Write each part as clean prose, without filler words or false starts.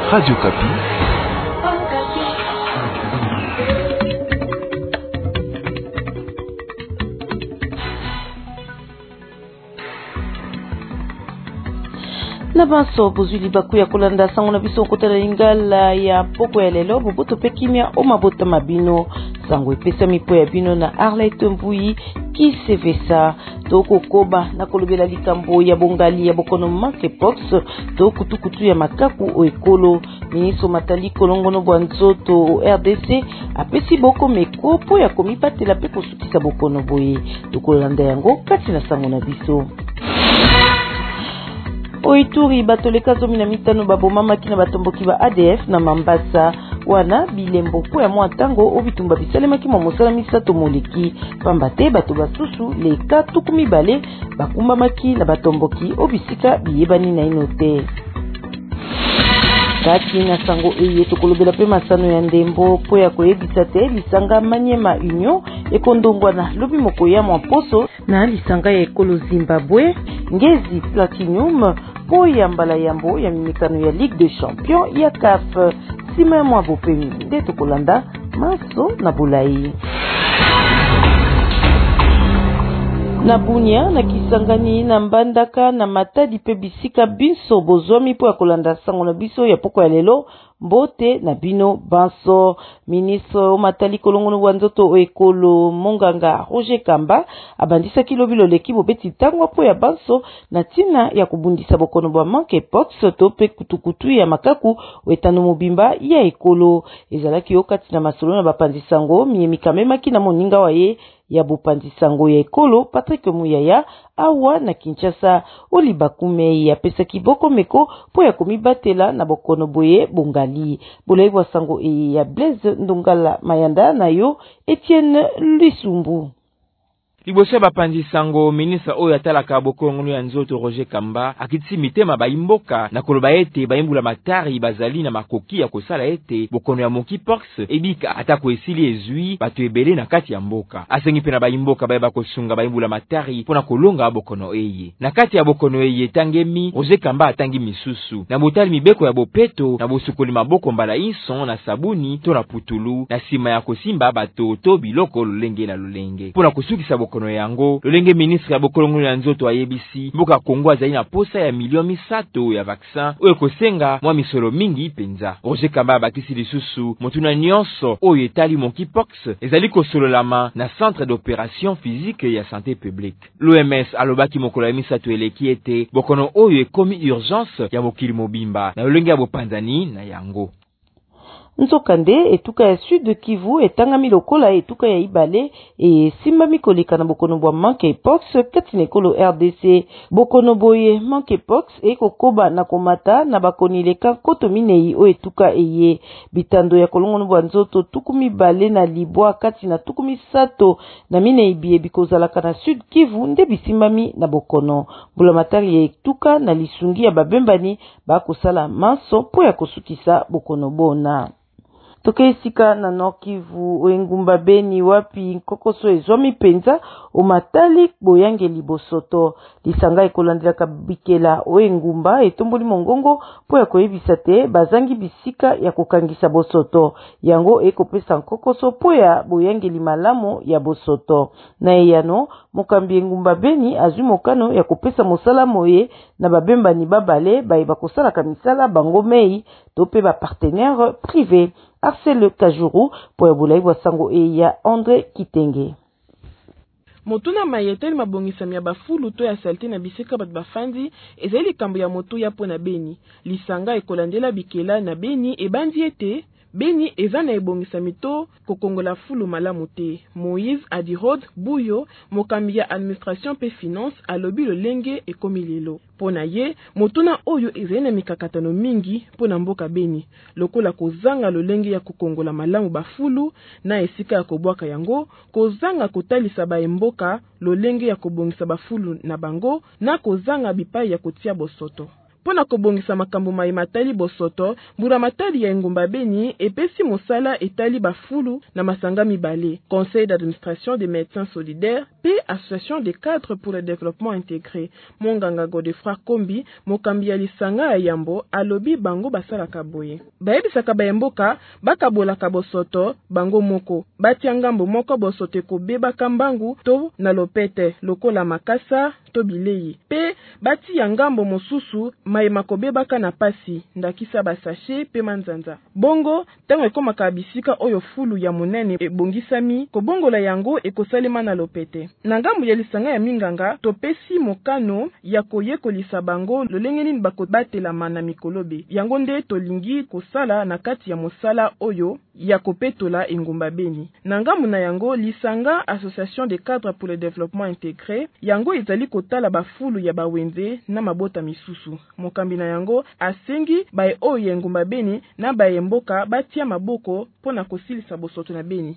Radio Kapi. Na banso bozuli baku ya kolanda sango na biso kotala lingala ya poko ya lelo boboto pe kimia o mabota mabino sango epesa mipo ya bino na Arlette Mbui kisevesa toko koba na kolobela likambo ya bongali ya bokono monkeypox to kutukutu ya makaku o ekolo ministre Matali Kolongono Bwanzoto RDC apesi boko meko po ya komipatela pe kosukisa bokono boye tokolanda yango kati na sango na biso. Oituri batoleka 15 babomamaki na batomboki ba ADF na Mambasa wana bilembo po ya mwatango obitumba bisalemaki mwa mosala misato moleki pambate bato basusu leka tukumi bale bakumbamaki na batomboki obisika biyebani na inote. Kati na sango eye tokolobela pe masano ya ndembo po ya koyebisa te lisanga Manyema Union ekondongwa na lobi moko ya mwaposo na lisanga ya ekolo Zimbabwe ngezi Platinum po ya mbala yambo ya mimikano ya Ligue des Champions ya CAF sima ya mwa bopemi nde tokolanda maso na bulai. Na Bunia na Kisangani na Mbandaka na Matadi pe bisika biso bozwami po ya kolanda sango na biso ya poko ya lelo mbote na bino banso. Ministre Matali Kolongono Bwanzoto ekolo Monganga Roger Kamba abandisa kilobilo leki bobeti tangwa po ya banso na tina ya kubundisa bokono bwa monkeypox to pe kutukutu ya makaku wetano mobimba ya ekolo ezalaki okati na masolo na bapanzisango miemi kamemaki na moninga wa ye ya bopanzisango ya ekolo Patrick Muyaya awa na Kinshasa olibakume ya pesa kiboko meko po ya komibatela na bokono boye bongali bolai bwa sango ya Blaise Ndongala Mayanda na yo Etienne Lisumbu. Liboso bapanzi sango ministre oyo atalaka bokongo ya nzoto Roger Kamba akitisi mitema baimboka na koloba ete baimbula matari bazali na makoki ya kosala ete bokono ya monkeypox ebika atako esili ezui bato ebele na kati ya mboka. Asengi pe na baimboka bayeba kosunga baimbula matari pona kolonga bokono eye. Na kati ya bokono eye tangemi Roger Kamba atangi misusu na botali mibeko ya bopeto na bosukoli maboko mbala inson na sabuni to na putulu na sima ya kosimba bato to biloko lolenge na lolenge pona kosukisa bokono yango. Lolenge ministre ya bokolongo ya nzoto ayebisi mboka Kongo azali na posa ya milioni 300 ya vaccin oyo kosenga mwa misolo mingi penza. Roger Kamba bakisi lisusu motuna nyonso oyo etali monkeypox ezali kosololama na centre d'opération physique ya santé publique. L'OMS alobaki mokolo ya misato eleki ete bokono oyo ekomi urgence ya mokili mobimba na lolenge ya bopanzani na yango. Nzokande etuka ya Sud Kivu etangami lokola etuka ya Ibale simbami koleka na bokono bwa monkeypox kati na ekolo RDC. Bokono boye monkeypox ekokoba na komata na bakoni leka koto minei o etuka eye bitando ya kolongono bwa nzoto tukumi bale na libwa kati na tukumi sato na minei biye bikozalaka na Sud Kivu nde bisimbami na bokono. Mbula matari ya etuka na lisungi ya babembani bakosala maso po ya kosukisa bokono bona. Tokeisika na Nord Kivu oengumba Beni wapi nkokoso ezwami penza omatali boyangeli bosoto lisanga ekolandela bikela oengumba etomboli mongongo po ya koyebisa te bazangi bisika ya kokangisa bosoto yango ekopesa nkokoso po ya boyangeli malamu ya bosoto na eyano mokambi engumba Beni azwi mokano ya kopesa mosala moye na babembani babale bayeba kosalaka misala bango mei to pe ba partenaire privé. Arsèle Kajuru po ya bulai bwa sango ya André Kitenge. Motuna mayeteli mabongisami ya bafulu to ya salte na bisika bat bafandi ezali likambo ya motu ya po na Beni. Lisanga ekolandela bikela na Beni ebandi ete Beni eza na ebongisami to kokongola fulu malamu te. Moïse Adirod Buyo mokambi ya administration pe finance alobi lolenge ekomi lelo. Pona ye motuna oyo ezali na mikakatano mingi pona mboka Beni lokola kozanga lolenge ya kokongola malamu bafulu na esika ya kobwaka yango kozanga kotalisa baemboka lolenge ya kobongisa bafulu na bango na kozanga bipai ya kotia bosoto. pona kobongisa makambo mai matali bosoto. Mbula matali ya engumba Beni epesi mosala etali bafulu na masanga mibale. Conseil d'administration des médecins solidaires pe association des cadres pour le développement intégré. Monganga Godefroy Kombi mokambi ya lisanga ya Yambo alobi bango basalaka boye. Bayebisaka bayemboka bakabolaka bosoto bango moko. Batia ngambo moko bosoto ekobeba kambangu to na lopete lokola makasa to bilei. Pe bati ya ngambo mosusu mayema kobebaka na pasi ndakisa basashe pe manzanza. Bongo tango ekomaka bisika oyo fulu ya monene ebongisami kobongola yango ekosalema na lopete. Na ngambo ya lisanga ya minganga topesi mokano ya koyekolisa bango lolenge nini bakobatela na mikolobe. Yango nde tolingi kosala na kati ya mosala oyo ya kopetola engumba Beni. Na ngambo na yango lisanga association des cadres pour le développement intégré yango ezali kotala bafulu ya bawenze na mabota misusu. Mokambi na yango asengi bae oyo engumba Beni na bae mboka batia maboko pona kosilisa bosoto na Beni.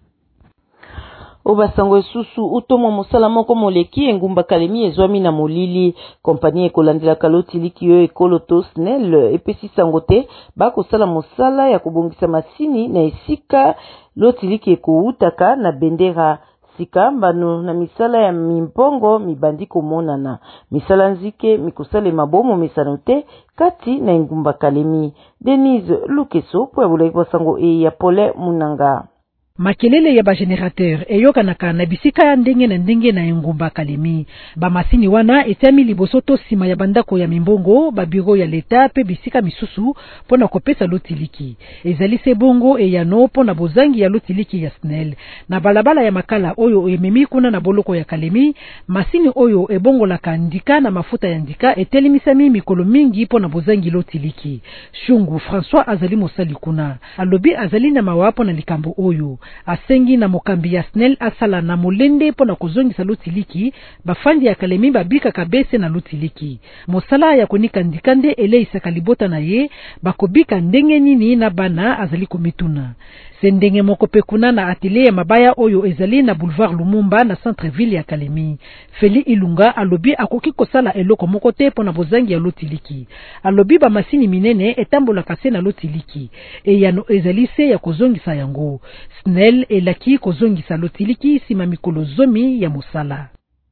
Obasango esusu utomo mosala moko moleki engumba Kalemi ezwami na molili. Kompani ekolandela kaloti likiyo ekolo to SNEL epesi sango te bakosala mosala ya kobongisa masini na esika loti liki ekoutaka na bendera. Sika mbano na misala ya mimpongo mibandi komonana. Misala nzike mikosale mabomo mesano te kati na engumba Kalemi. Denise Lukeso po ya bulai bosango ya Pole Munanga. Makelele ya bagenerateur eyokanaka na bisika ya ndenge na ndenge na engumba Kalemi. Bamasini wana etami liboso to sima ya bandako ya mimbongo, babiro ya leta pe bisika misusu pona kopesa lotiliki. Ezali se bongo eyano pona bozangi ya lotiliki ya SNEL. Na balabala ya makala oyo ememi kuna na boloko ya Kalemi, masini oyo ebongolaka ndika na mafuta ya ndika etelimisami mikolo mingi pona bozangi lotiliki. Shungu François azali mosali kuna. Alobi azali na mawapo na likambo oyo. Asengi na mokambi ya SNEL asala na molende pona kozongisa lotiliki, bafandi ya Kalemi babika kabese na lotiliki. Mosala ya konika ndikande eleisaka libota na ye, bakobika ndenge nini na bana azali komituna. Sendenge moko pekuna na atelier ya mabaya oyo ezali na boulevard Lumumba na centre-ville ya Kalemi. Feli Ilunga alobi akoki kosala eloko moko te pona bozangi ya lotiliki. Alobi ba masini minene etambola kase na lotiliki. Eyano ezali se ya kozongisa yango. SNEL elaki kozongisa lotiliki sima mikolo zomi ya mosala.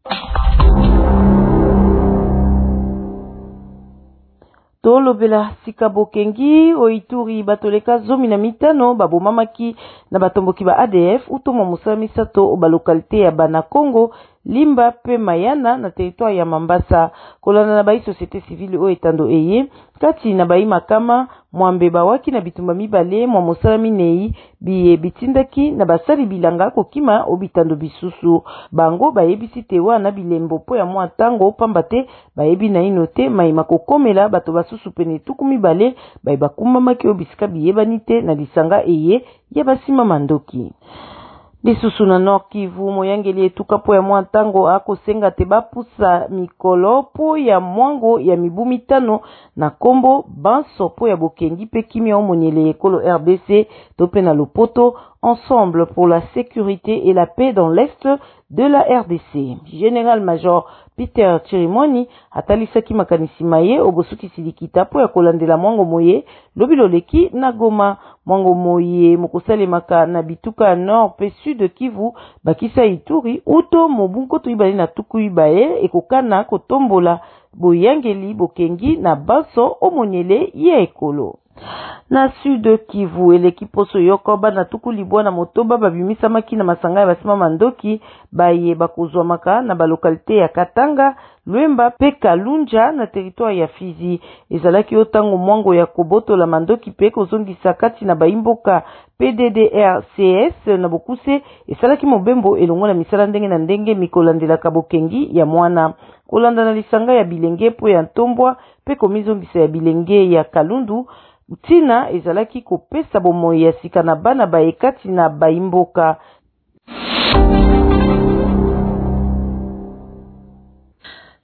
Tolobela sika bokengi oituri batoleka zomi na mitano babomamaki na batomboki ba ADF utomo mosala misato oba lokalite ya Bana Congo Limba pe Mayana na territoire ya Mambasa. Kolana na bai société civile o etando eye kati na bai makama mwambe bawaki na bitumba mibale mwa mosala minei biye bitindaki na basali bilanga kokima obitando bisusu. Bango bayebisi tewa na bilembo po ya mwa tango pambate bayebi na inote maima kokomela bato basusu pene tuku mibale bayeba maki obisika biyebani te na lisanga eye ya basima mandoki. Lisusu na Nord Kivu moyangeli etuka po ya mwa tango akosenga te bapusa mikolo po ya mwango ya mibu mitano na kombo banso po ya bokengi pe kimia omonyele ekolo RDC tope na Lopoto ensemble pour la sécurité et la paix dans l'est de la RDC. Général-major Peter Chirimoni atalisaki makanisi maye obosuki silikita po ya kolandela mwango moye lobiloleki na Goma. Mwango moye mokosalemaka na bituka nord pe sud Kivu bakisa Ituri uto mobunko tuibali na tuku ibaye ekokana kotombola boyangeli bokengi na baso omonyele ye ekolo. Na sud Kivu eleki poso yokoba na tuku libwa na motoba babimisa maki na masanga ya basima mandoki baye bakozwamaka na balokalite ya Katanga, Lwemba pe Kalunja na territoire ya Fizi. Ezalaki otango mwango ya kobotola mandoki pe kozongisa kati na baimboka PDDRCS na bokuse esalaki mobembo elongo na misala ndenge na ndenge mikolandelaka bokengi ya mwana. Kolanda na lisanga ya bilenge po ya ntombwa pe komizongisa ya bilenge ya Kalundu Tina ezalaki kopesa bomoi ya sika na bana baekati na baimboka.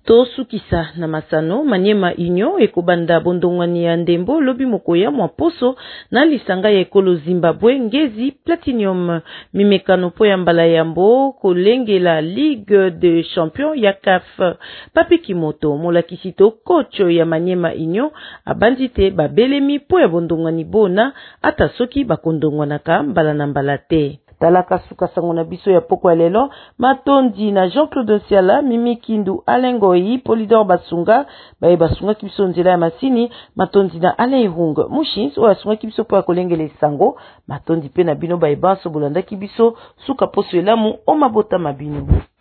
To sukisa na masano Maniema Union ekobanda bondongwani ya ndembo lobi mokoya mwa poso na lisanga ya ekolo Zimbabwe ngezi Platinum mimekano po ya mbala yambo kolengela Ligue de Champions ya CAF. Papi Kimoto molakisito kocho ya Maniema Union abandite babelemi po ya bondongwani bona ata soki bakondongwanaka mbala na mbala te. Talaka suka sango na biso ya poko ya lelo matondi na Jean-Claude Nsiala Mimi Kindu Alengoi Polidor Basunga baye basunga kibiso nzela ya masini matondi na Alain Hung Mushins oya sunga kibiso po ya kolengele sango matondi pe na bino baye banso bolanda kibiso suka poso elamu o mabota mabino.